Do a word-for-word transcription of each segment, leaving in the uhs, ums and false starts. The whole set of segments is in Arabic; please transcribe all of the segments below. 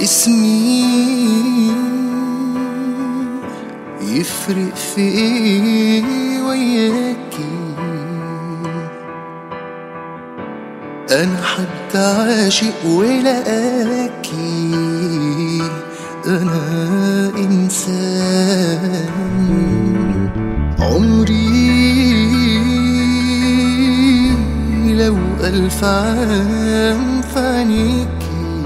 اسمي يفرق في ايه وياكي؟ انا حد عاشق ولقاكي، انا انسان عمري لو الف عام في عينيكي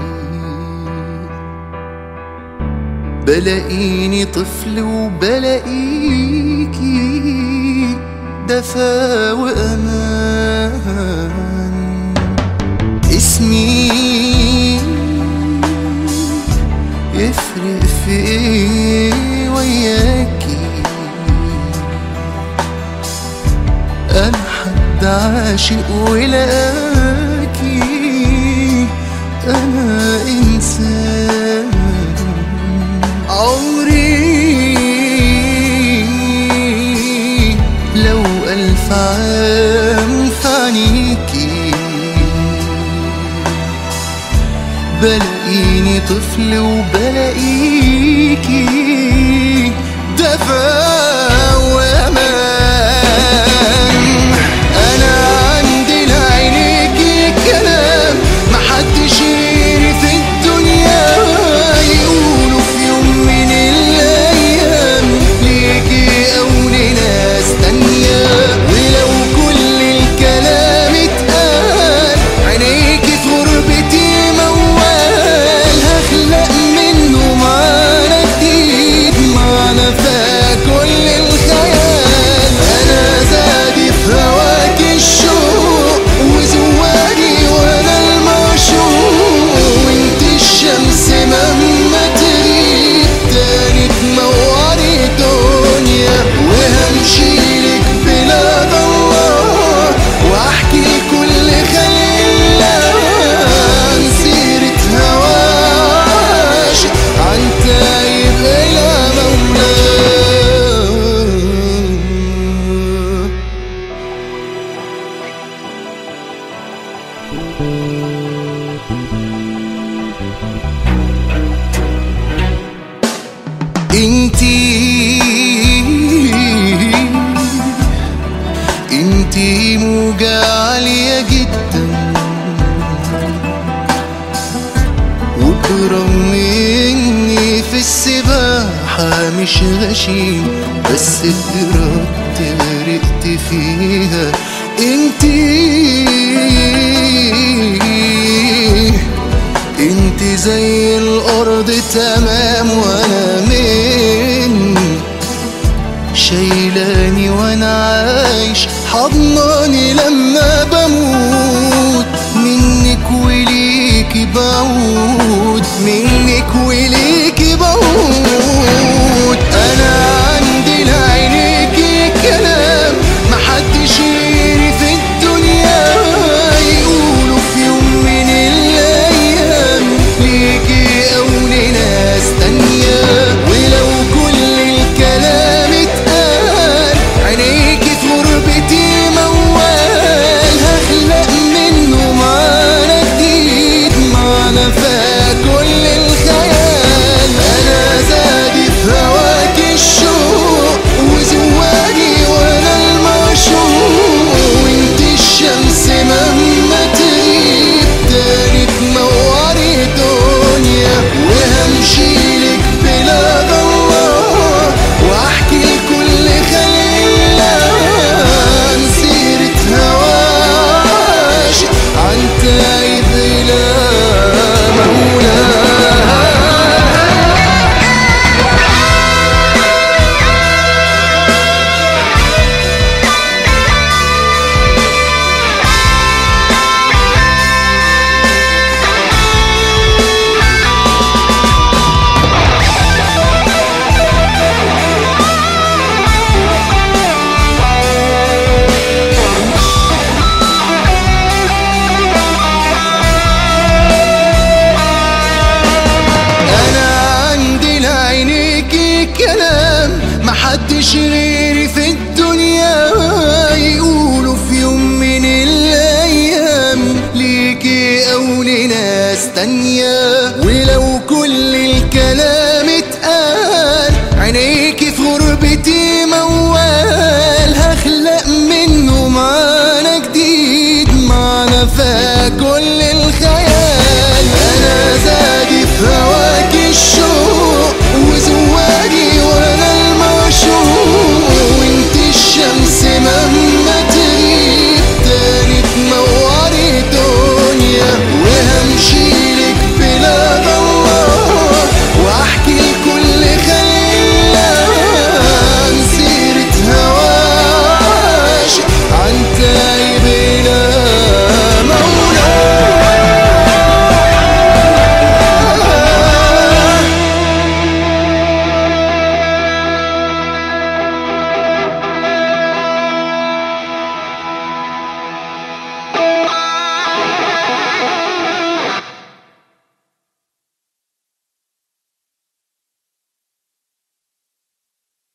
بلاقيني طفل وبلاقيكي دفا وأمان. اسمي يفرق في ايه وياكي؟ أنا حد عاشق ولقاكي، أنا إنسان عمري لو ألف عام في عينيكي بلاقيني طفل وبلاقيكي دفا وأمان. أنا عندي لعينيكي كلام محدش يقري في الدنيا، يقولوا في يوم من الأيام ليكي أو لناس تانية، ولو كل الكلام اتقال عينيكي في غربتي موال، هخلق منه معنى جديد، معنى فاق كل الخيال. أنا زادي في هواك الشوق وزواني وأنا المعشوق، وانت الشمس مهما تغيب تاني تنوري دنيا، وهمشيلك بلاد الله واحكي كل خيال عن سيرة هواش، عن تايب إلى مولاه. انتي انتي موجة عالية جدا، وبرغم اني في السباحة مش غشيم، بس بإرادتي غرقت فيها. انتي انتي زي الأرض تمام، وانا من شايلاني وانا عايش، حضناني لما